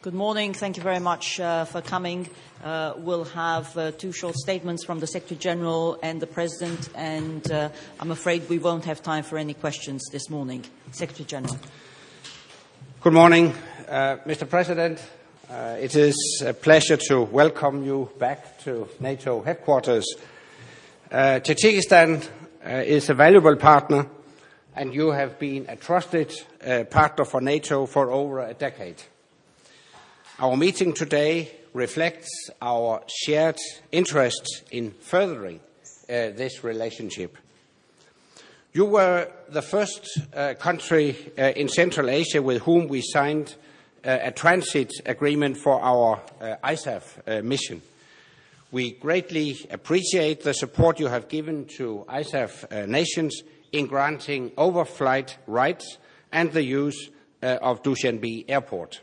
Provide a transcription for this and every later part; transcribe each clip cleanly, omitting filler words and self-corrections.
Good morning. Thank you very much for coming. We'll have two short statements from the Secretary-General and the President, and I'm afraid we won't have time for any questions this morning. Secretary-General. Good morning, Mr. President. It is a pleasure to welcome you back to NATO headquarters. Tajikistan is a valuable partner, and you have been a trusted partner for NATO for over a decade. Our meeting today reflects our shared interest in furthering this relationship. You were the first country in Central Asia with whom we signed a transit agreement for our ISAF mission. We greatly appreciate the support you have given to ISAF nations in granting overflight rights and the use of Dushanbe Airport.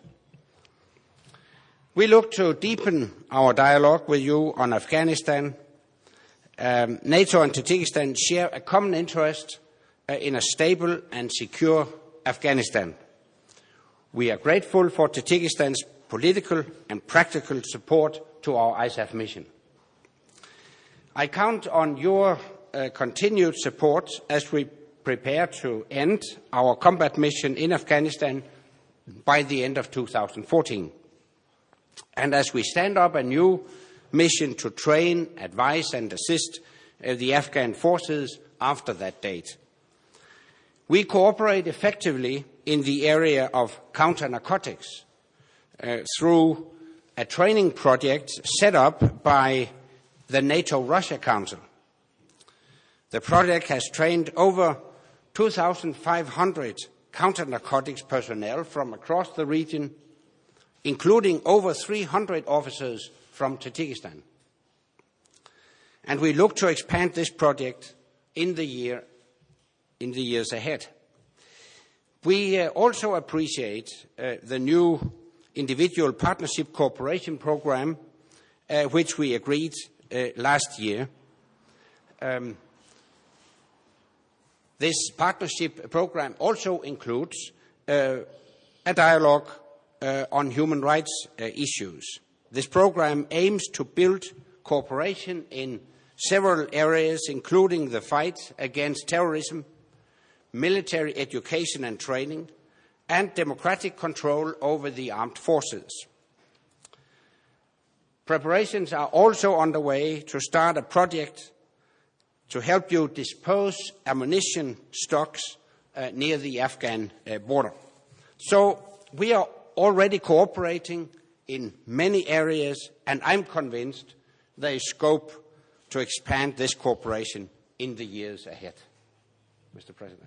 We look to deepen our dialogue with you on Afghanistan. NATO and Tajikistan share a common interest in a stable and secure Afghanistan. We are grateful for Tajikistan's political and practical support to our ISAF mission. I count on your continued support as we prepare to end our combat mission in Afghanistan by the end of 2014. And as we stand up a new mission to train, advise and assist the Afghan forces after that date. We cooperate effectively in the area of counter-narcotics through a training project set up by the NATO-Russia Council. The project has trained over 2,500 counter-narcotics personnel from across the region, including over 300 officers from Tajikistan. And we look to expand this project in the years ahead. We also appreciate the new individual partnership cooperation program, which we agreed last year. This partnership program also includes a dialogue on human rights issues. This program aims to build cooperation in several areas, including the fight against terrorism, military education and training, and democratic control over the armed forces. Preparations are also underway to start a project to help you dispose ammunition stocks near the Afghan border. So we are already cooperating in many areas, and I'm convinced there is scope to expand this cooperation in the years ahead. Mr. President.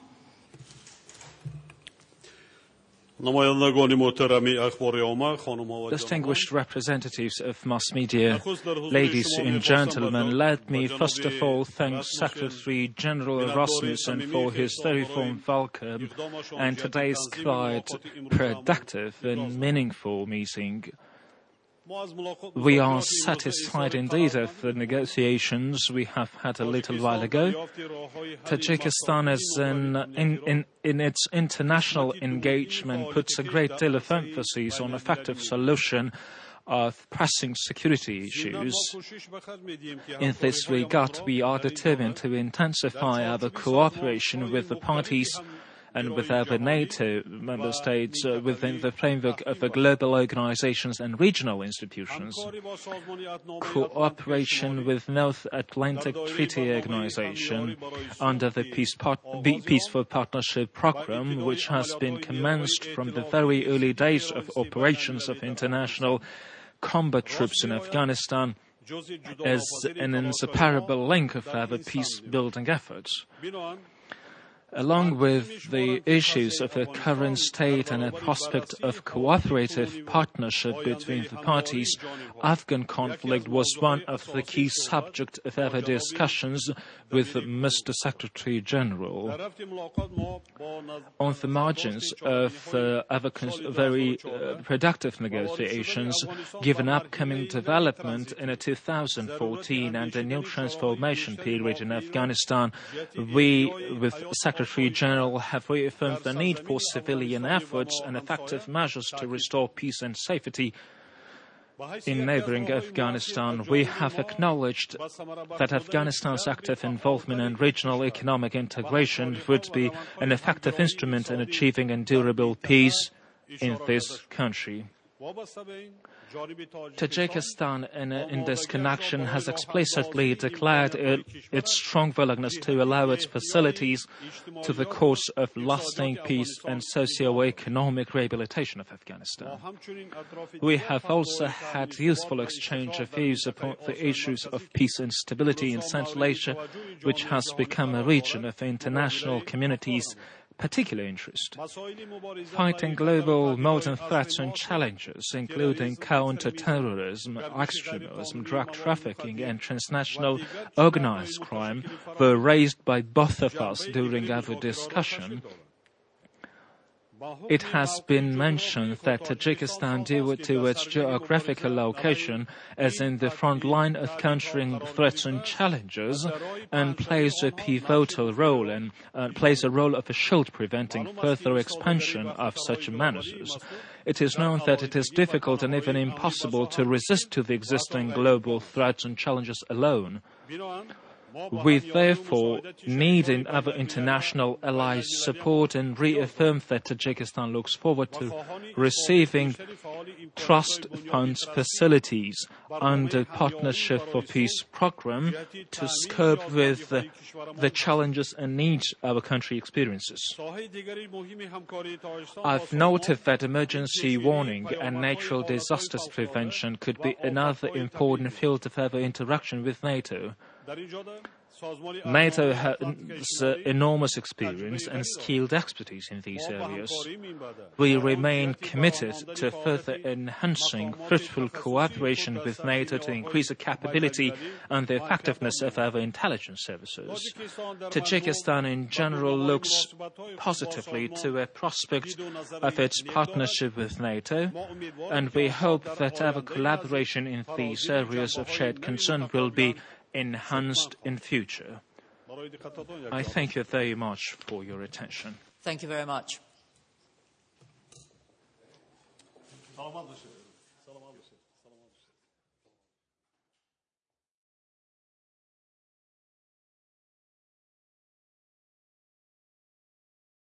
Distinguished representatives of mass media, ladies and gentlemen, let me first of all thank Secretary-General Rasmussen for his very warm welcome and today's quite productive and meaningful meeting. We are satisfied indeed of the negotiations we have had a little while ago. Tajikistan in its international engagement puts a great deal of emphasis on effective solution of pressing security issues. In this regard, we are determined to intensify our cooperation with the parties and with other NATO member states within the framework of the global organizations and regional institutions. Cooperation with North Atlantic Treaty Organization under the Peaceful Partnership Program, which has been commenced from the very early days of operations of international combat troops in Afghanistan, is an inseparable link of our peace-building efforts. Along with the issues of the current state and a prospect of cooperative partnership between the parties, Afghan conflict was one of the key subjects of our discussions with Mr. Secretary-General. On the margins of our very productive negotiations, given upcoming development in 2014 and a new transformation period in Afghanistan, we, with Secretary Secretary-General have reaffirmed the need for civilian efforts and effective measures to restore peace and safety in neighboring Afghanistan. We have acknowledged that Afghanistan's active involvement in regional economic integration would be an effective instrument in achieving enduring peace in this country. Tajikistan, in this connection, has explicitly declared its strong willingness to allow its facilities to the cause of lasting peace and socio-economic rehabilitation of Afghanistan. We have also had useful exchange of views upon the issues of peace and stability in Central Asia, which has become a region of the international community's particular interest. Fighting global modern threats and challenges, including counter-terrorism, extremism, drug trafficking, and transnational organized crime, were raised by both of us during our discussion. It has been mentioned that Tajikistan, due to its geographical location, is in the front line of countering threats and challenges and plays a pivotal role plays a role of a shield preventing further expansion of such menaces. It is known that it is difficult and even impossible to resist to the existing global threats and challenges alone. We therefore need our international allies' support and reaffirm that Tajikistan looks forward to receiving trust funds facilities under Partnership for Peace program to cope with the challenges and needs our country experiences. I've noted that emergency warning and natural disasters prevention could be another important field of our interaction with NATO. NATO has enormous experience and skilled expertise in these areas. We remain committed to further enhancing fruitful cooperation with NATO to increase the capability and the effectiveness of our intelligence services. Tajikistan in general looks positively to a prospect of its partnership with NATO, and we hope that our collaboration in these areas of shared concern will be enhanced in future. I thank you very much for your attention. Thank you very much.